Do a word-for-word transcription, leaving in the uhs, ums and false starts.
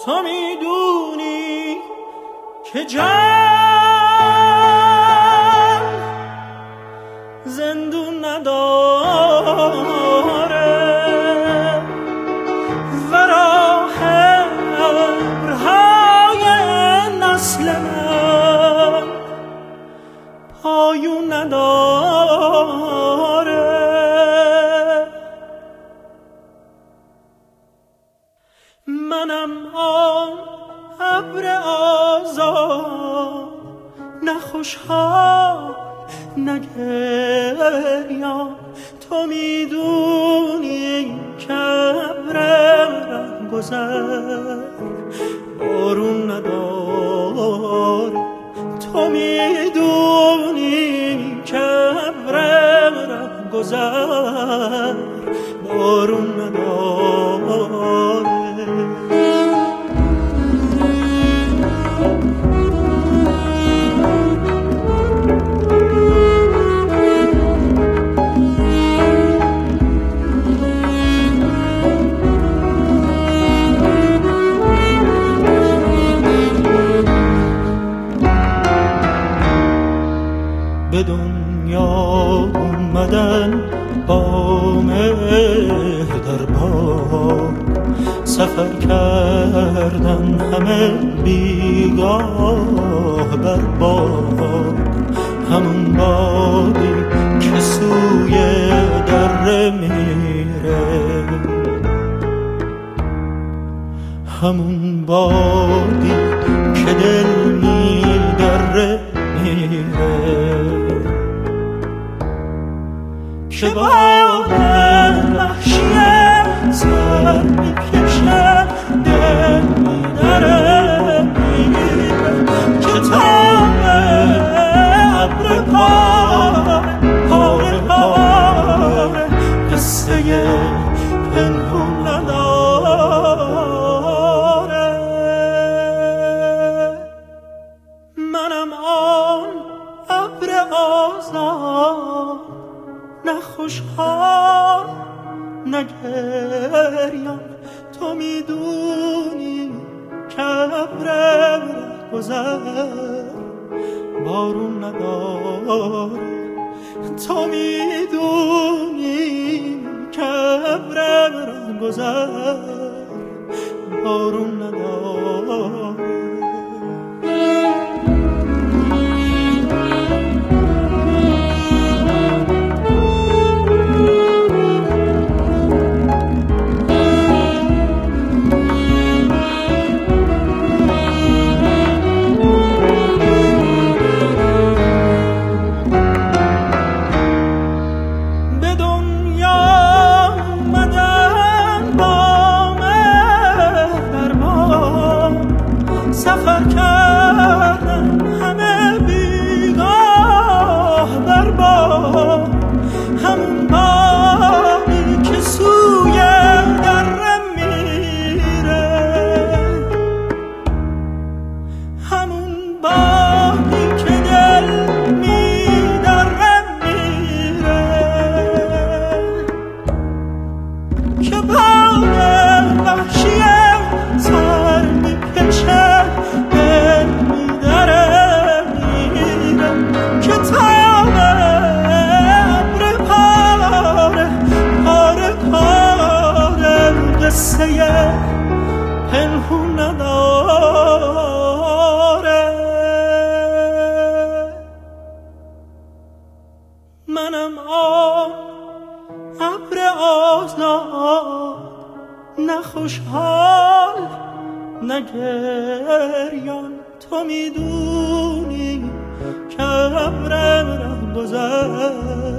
تو میدونی که جان زندون نداره و راه ابرهای نسل من پایون نداره. منم آن ابر آزاد، نه خوشحال نه گریان. تو میدونی که ابر گذر بارون نداره. تو میدونی که ابر گذر بارون نداره. به دنیا اومدن با مهر در بار، سفر کردن همه بیگاه بر باد. همون بادی که سوی دره میره، همون بادی که دل میدره میره، که باد وحشیه سر میکشه دل میدره میره، که تاب ابر پاره پاره پاره قصه پنهون نداره. منم آن ابر آزاد، نه خوشحال نه گریان. تو میدونی که ابر گذر بارون نداره. تو میدونی که ابر گذر بارون نداره. سفر کردن همه بیگاه بر باد، همون بادی که سوی دره میره، همون بادی که دل میدره میره، که باد وحشیه سر میکشه قصه پنهون نداره. منم آن ابر آزاد، نه خوشحال نه گریان. تو میدونی که ابر گذر